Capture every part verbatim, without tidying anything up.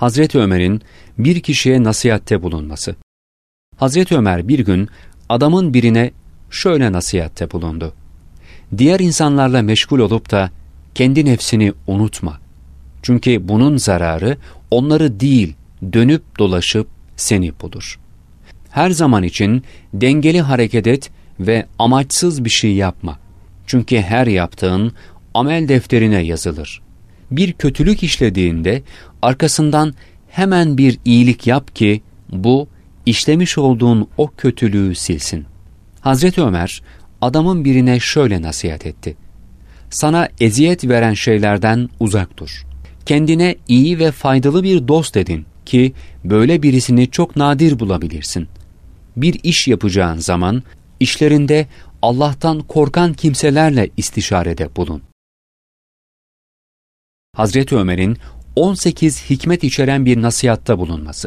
Hazreti Ömer'in bir kişiye nasihatte bulunması. Hazreti Ömer bir gün adamın birine şöyle nasihatte bulundu. Diğer insanlarla meşgul olup da kendi nefsini unutma. Çünkü bunun zararı onları değil, dönüp dolaşıp seni bulur. Her zaman için dengeli hareket et ve amaçsız bir şey yapma. Çünkü her yaptığın amel defterine yazılır. Bir kötülük işlediğinde arkasından hemen bir iyilik yap ki bu işlemiş olduğun o kötülüğü silsin. Hazreti Ömer adamın birine şöyle nasihat etti. Sana eziyet veren şeylerden uzak dur. Kendine iyi ve faydalı bir dost edin ki böyle birisini çok nadir bulabilirsin. Bir iş yapacağın zaman işlerinde Allah'tan korkan kimselerle istişarede bulun. Hazreti Ömer'in on sekiz hikmet içeren bir nasihatta bulunması.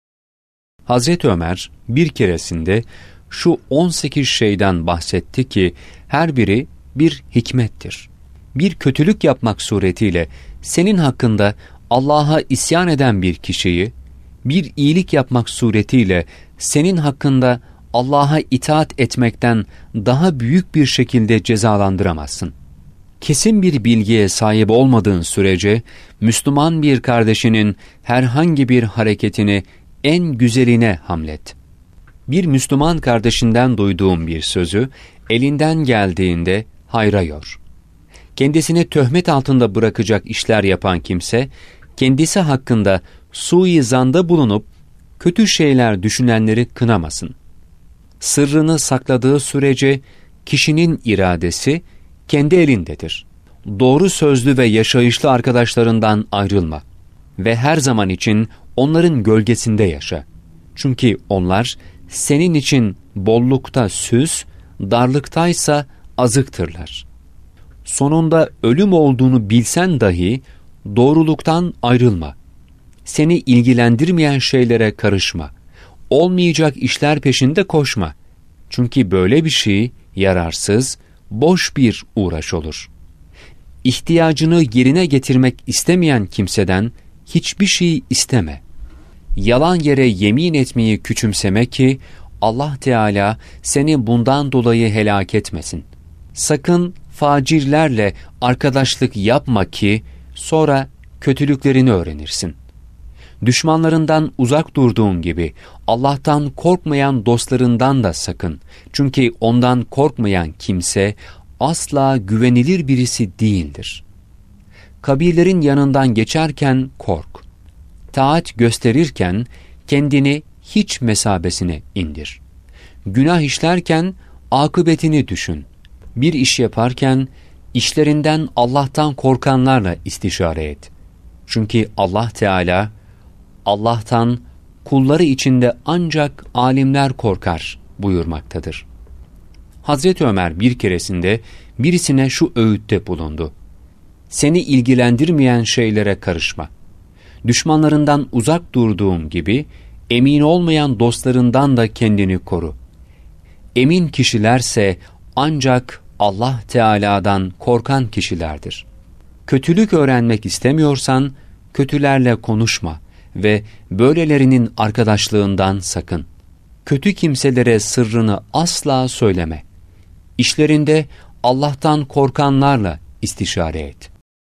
Hazreti Ömer bir keresinde şu on sekiz şeyden bahsetti ki her biri bir hikmettir. Bir kötülük yapmak suretiyle senin hakkında Allah'a isyan eden bir kişiyi, bir iyilik yapmak suretiyle senin hakkında Allah'a itaat etmekten daha büyük bir şekilde cezalandıramazsın. Kesin bir bilgiye sahip olmadığın sürece Müslüman bir kardeşinin herhangi bir hareketini en güzeline hamlet. Bir Müslüman kardeşinden duyduğum bir sözü elinden geldiğinde hayra yor. Kendisini töhmet altında bırakacak işler yapan kimse, kendisi hakkında suizanda bulunup kötü şeyler düşünenleri kınamasın. Sırrını sakladığı sürece kişinin iradesi kendi elindedir. Doğru sözlü ve yaşayışlı arkadaşlarından ayrılma ve her zaman için onların gölgesinde yaşa. Çünkü onlar senin için bollukta süs, darlıktaysa azıktırlar. Sonunda ölüm olduğunu bilsen dahi doğruluktan ayrılma. Seni ilgilendirmeyen şeylere karışma. Olmayacak işler peşinde koşma. Çünkü böyle bir şey yararsız, boş bir uğraş olur. İhtiyacını yerine getirmek istemeyen kimseden hiçbir şey isteme. Yalan yere yemin etmeyi küçümseme ki Allah Teala seni bundan dolayı helak etmesin. Sakın facirlerle arkadaşlık yapma ki sonra kötülüklerini öğrenirsin. Düşmanlarından uzak durduğun gibi Allah'tan korkmayan dostlarından da sakın. Çünkü ondan korkmayan kimse asla güvenilir birisi değildir. Kabirlerin yanından geçerken kork. Taat gösterirken kendini hiç mesabesine indir. Günah işlerken akıbetini düşün. Bir iş yaparken işlerinden Allah'tan korkanlarla istişare et. Çünkü Allah Teala, Allah'tan kulları içinde ancak alimler korkar buyurmaktadır. Hazreti Ömer bir keresinde birisine şu öğütte bulundu. Seni ilgilendirmeyen şeylere karışma. Düşmanlarından uzak durduğun gibi emin olmayan dostlarından da kendini koru. Emin kişilerse ancak Allah Teala'dan korkan kişilerdir. Kötülük öğrenmek istemiyorsan kötülerle konuşma ve böylelerinin arkadaşlığından sakın. Kötü kimselere sırrını asla söyleme. İşlerinde Allah'tan korkanlarla istişare et.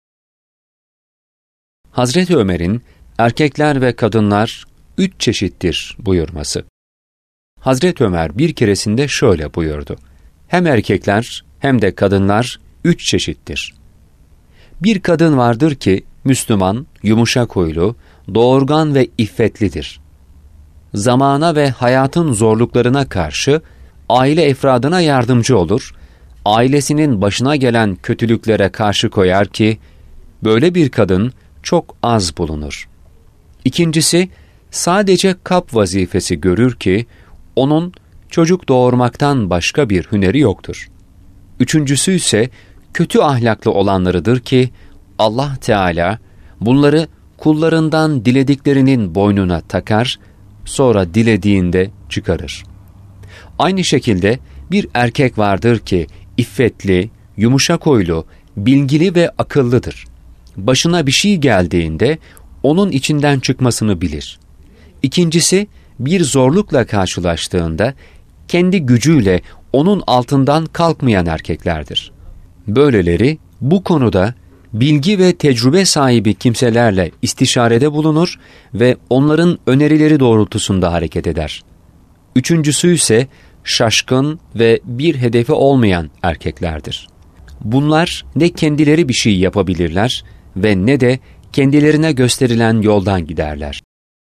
Hazreti Ömer'in erkekler ve kadınlar üç çeşittir buyurması. Hazreti Ömer bir keresinde şöyle buyurdu. Hem erkekler hem de kadınlar üç çeşittir. Bir kadın vardır ki Müslüman, yumuşak huylu, doğurgan ve iffetlidir. Zamana ve hayatın zorluklarına karşı aile efradına yardımcı olur, ailesinin başına gelen kötülüklere karşı koyar ki böyle bir kadın çok az bulunur. İkincisi, sadece kap vazifesi görür ki onun çocuk doğurmaktan başka bir hüneri yoktur. Üçüncüsü ise kötü ahlaklı olanlarıdır ki Allah Teala bunları kullarından dilediklerinin boynuna takar, sonra dilediğinde çıkarır. Aynı şekilde bir erkek vardır ki iffetli, yumuşak huylu, bilgili ve akıllıdır. Başına bir şey geldiğinde onun içinden çıkmasını bilir. İkincisi, bir zorlukla karşılaştığında kendi gücüyle onun altından kalkmayan erkeklerdir. Böyleleri bu konuda bilgi ve tecrübe sahibi kimselerle istişarede bulunur ve onların önerileri doğrultusunda hareket eder. Üçüncüsü ise şaşkın ve bir hedefi olmayan erkeklerdir. Bunlar ne kendileri bir şey yapabilirler ve ne de kendilerine gösterilen yoldan giderler.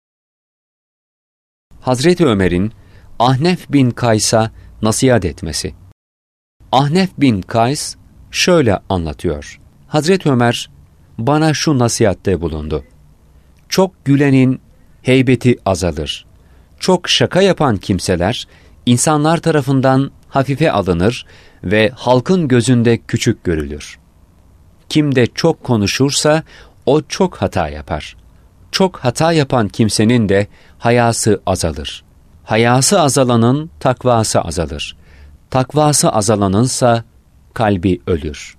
Hazreti Ömer'in Ahnef bin Kays'a nasihat etmesi. Ahnef bin Kays şöyle anlatıyor. Hazreti Ömer bana şu nasihatte bulundu. Çok gülenin heybeti azalır. Çok şaka yapan kimseler insanlar tarafından hafife alınır ve halkın gözünde küçük görülür. Kim de çok konuşursa o çok hata yapar. Çok hata yapan kimsenin de hayası azalır. Hayası azalanın takvası azalır. Takvası azalanınsa kalbi ölür.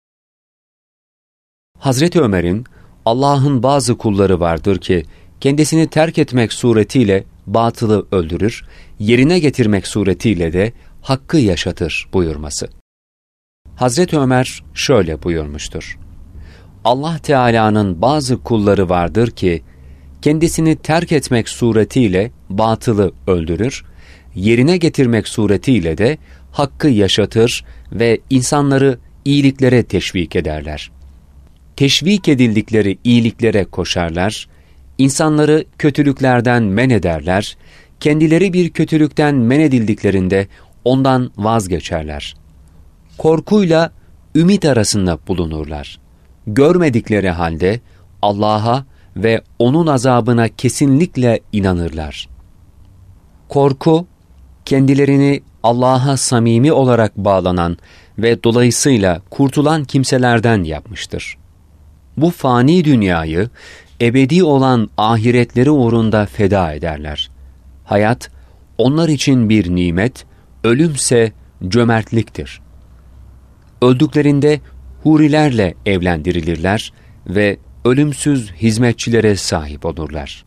Hazreti Ömer'in Allah'ın bazı kulları vardır ki kendisini terk etmek suretiyle batılı öldürür, yerine getirmek suretiyle de hakkı yaşatır buyurması. Hazreti Ömer şöyle buyurmuştur. Allah Teala'nın bazı kulları vardır ki kendisini terk etmek suretiyle batılı öldürür, yerine getirmek suretiyle de hakkı yaşatır ve insanları iyiliklere teşvik ederler. Teşvik edildikleri iyiliklere koşarlar, insanları kötülüklerden men ederler, kendileri bir kötülükten men edildiklerinde ondan vazgeçerler. Korkuyla ümit arasında bulunurlar. Görmedikleri halde Allah'a ve onun azabına kesinlikle inanırlar. Korku, kendilerini Allah'a samimi olarak bağlanan ve dolayısıyla kurtulan kimselerden yapmıştır. Bu fani dünyayı, ebedi olan ahiretleri uğrunda feda ederler. Hayat, onlar için bir nimet, ölümse cömertliktir. Öldüklerinde hurilerle evlendirilirler ve ölümsüz hizmetçilere sahip olurlar.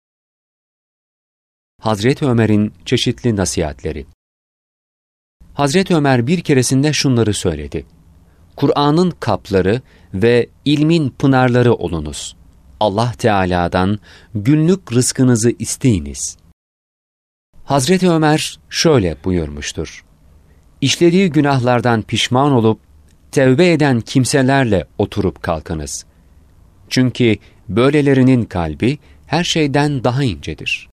Hazreti Ömer'in çeşitli nasihatleri. Hazreti Ömer bir keresinde şunları söyledi. Kur'an'ın kapları ve ilmin pınarları olunuz. Allah Teala'dan günlük rızkınızı isteyiniz. Hazreti Ömer şöyle buyurmuştur. İşlediği günahlardan pişman olup tevbe eden kimselerle oturup kalkınız. Çünkü böylelerinin kalbi her şeyden daha incedir.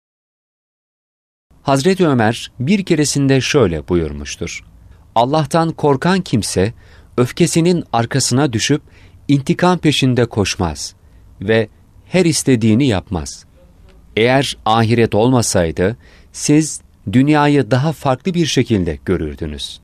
Hazreti Ömer bir keresinde şöyle buyurmuştur. Allah'tan korkan kimse öfkesinin arkasına düşüp intikam peşinde koşmaz ve her istediğini yapmaz. Eğer ahiret olmasaydı siz dünyayı daha farklı bir şekilde görürdünüz.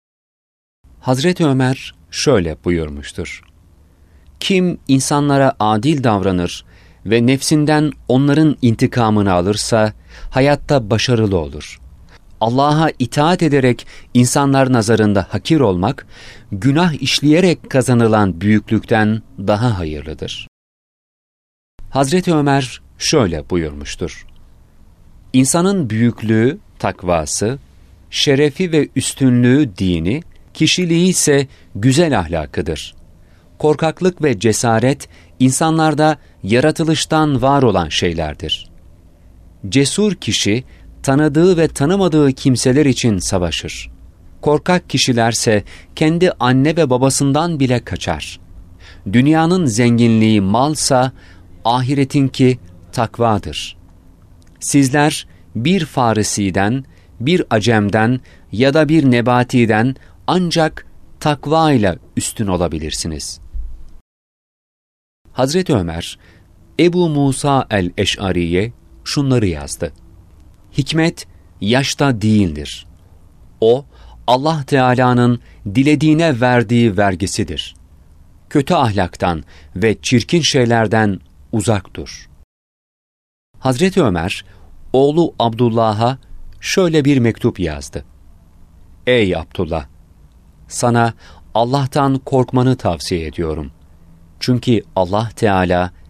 Hazreti Ömer şöyle buyurmuştur. Kim insanlara adil davranır ve nefsinden onların intikamını alırsa hayatta başarılı olur. Allah'a itaat ederek insanlar nazarında hakir olmak, günah işleyerek kazanılan büyüklükten daha hayırlıdır. Hazreti Ömer şöyle buyurmuştur. İnsanın büyüklüğü, takvası, şerefi ve üstünlüğü dini, kişiliği ise güzel ahlakıdır. Korkaklık ve cesaret, insanlarda yaratılıştan var olan şeylerdir. Cesur kişi, tanıdığı ve tanımadığı kimseler için savaşır. Korkak kişilerse kendi anne ve babasından bile kaçar. Dünyanın zenginliği malsa, ahiretinki takvadır. Sizler bir Farisi'den, bir Acem'den ya da bir Nebati'den ancak takva ile üstün olabilirsiniz. Hazreti Ömer, Ebu Musa el-Eş'ari'ye şunları yazdı. Hikmet yaşta değildir. O, Allah Teala'nın dilediğine verdiği vergisidir. Kötü ahlaktan ve çirkin şeylerden uzak dur. Hazreti Ömer, oğlu Abdullah'a şöyle bir mektup yazdı. Ey Abdullah! Sana Allah'tan korkmanı tavsiye ediyorum. Çünkü Allah Teala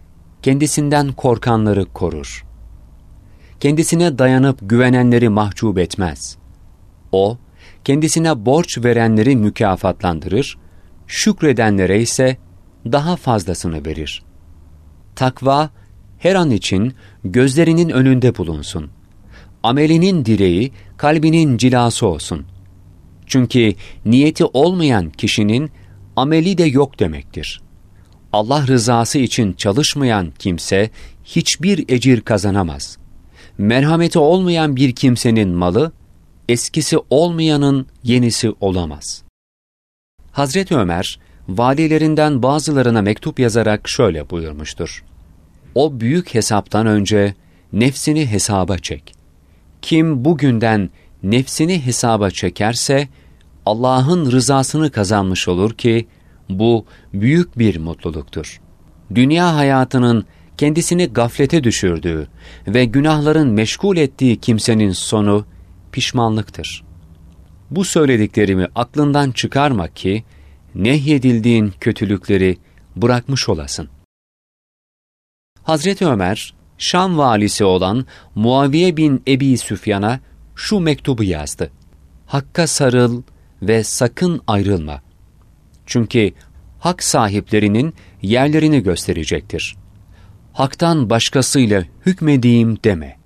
kendisinden korkanları korur. Kendisine dayanıp güvenenleri mahcup etmez. O, kendisine borç verenleri mükafatlandırır, şükredenlere ise daha fazlasını verir. Takva, her an için gözlerinin önünde bulunsun. Amelinin direği, kalbinin cilası olsun. Çünkü niyeti olmayan kişinin ameli de yok demektir. Allah rızası için çalışmayan kimse hiçbir ecir kazanamaz. Merhameti olmayan bir kimsenin malı, eskisi olmayanın yenisi olamaz. Hazreti Ömer, valilerinden bazılarına mektup yazarak şöyle buyurmuştur: O büyük hesaptan önce nefsini hesaba çek. Kim bugünden nefsini hesaba çekerse, Allah'ın rızasını kazanmış olur ki, bu büyük bir mutluluktur. Dünya hayatının kendisini gaflete düşürdüğü ve günahların meşgul ettiği kimsenin sonu pişmanlıktır. Bu söylediklerimi aklından çıkarma ki, nehyedildiğin kötülükleri bırakmış olasın. Hazreti Ömer, Şam valisi olan Muaviye bin Ebi Süfyan'a şu mektubu yazdı: Hakka sarıl ve sakın ayrılma. Çünkü hak sahiplerinin yerlerini gösterecektir. Hak'tan başkasıyla hükmedeyim deme.